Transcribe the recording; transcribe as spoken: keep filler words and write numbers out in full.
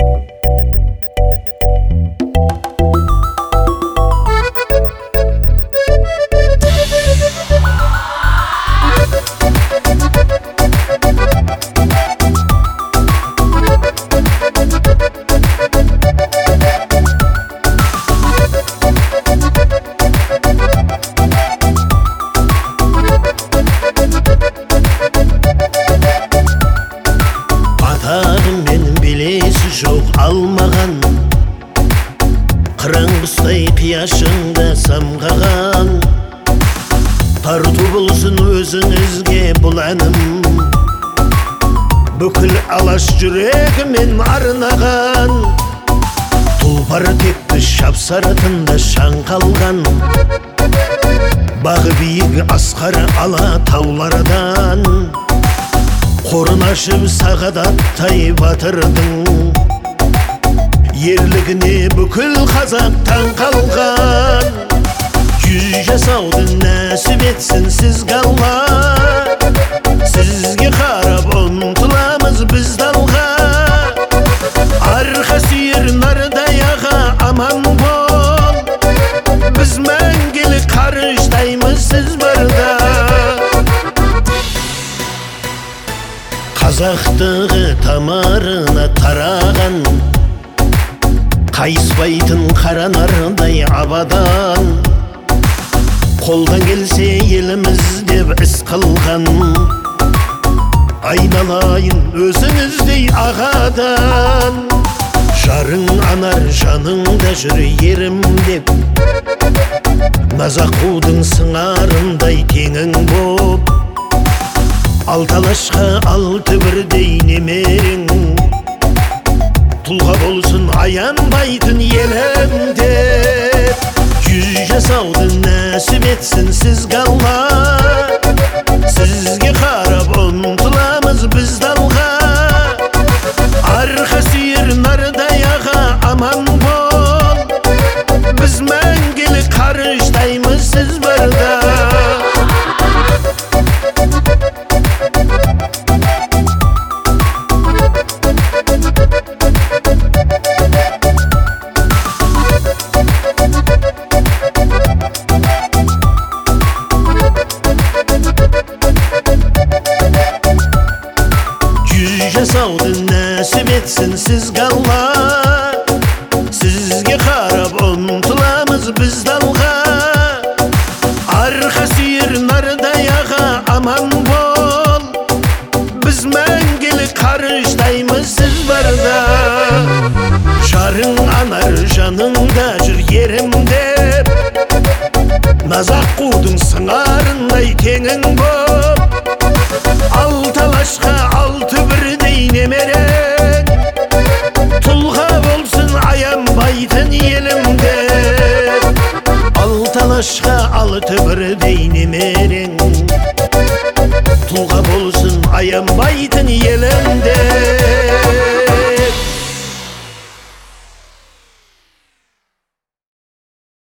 Жоқ алмаған қыран құстай қияшыңда самғаған, тарту болсын өзіңізге бұл әнім, бүкіл алаш жүрегімен арнаған. Тұлпар текті шапсаратында шаңқалған, бағы биік асқар ала таулардан, қорын ашып сағадаттай батырдың ерлігіне бүкіл қазақ таң қалған. Жүз жасауды нәсіп етсін сізге Алла, сізге қарап ұмтыламыз біз далға. Арқа сүйер нардай аға аман бол, біз мәңгілік қарыштаймыз сіз барда. Қазақтығы тамарына тараған, қайыспайтын қара нардай абадан, қолдан келсе еліміз деп іс қылған, айналайын өзіңіздей ағадан. Жарың анар жаныңда жүр ерім деп, назақ қудың сыңарындай теңің боп, алты алашқа алты бірдей немерең, тұлға болсын аянбайтын елім деп. Жүз жасауды нәсіп етсін сізге Алла, сізге қарап ұмтыламыз біз далға. Арқа сүйер нардай аға аман бол, біз мәңгілік қарыштаймыз сіз барда. Жасауды нәсіп етсін сізге Алла, сізге қарап ұмтыламыз біз далға. Арқа сүйер нардай аға аман бол, біз мәңгілік қарыштаймыз сіз барда. Жарың анар жаныңда жүр ерім деп, назақ қудың сыңарындай теңің боп, алты алашқа алты бірдей немерең, тұлға болсын аянбайтын елім деп. Алты алашқа алты бірдей немерең, тұлға болсын аянбайтын елім деп.